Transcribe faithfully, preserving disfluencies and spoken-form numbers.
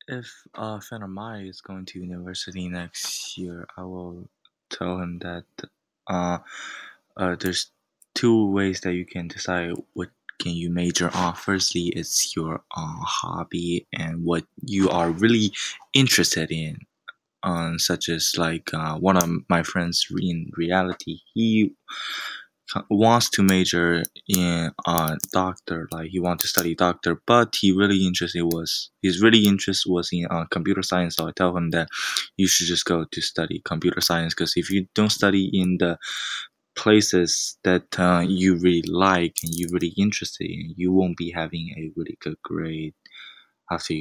If a friend of mine is going to university next year, I will tell him that uh, uh, there's two ways that you can decide what can you major on. Firstly, it's your uh, hobby and what you are really interested in. Um, such as like uh, one of my friends in reality, he wants to major in uh doctor, like he wants to study doctor, but he really interested was his really interest was in uh, computer science. So I tell him that you should just go to study computer science, because if you don't study in the places that uh, you really like and you really interested in, you won't be having a really good grade after you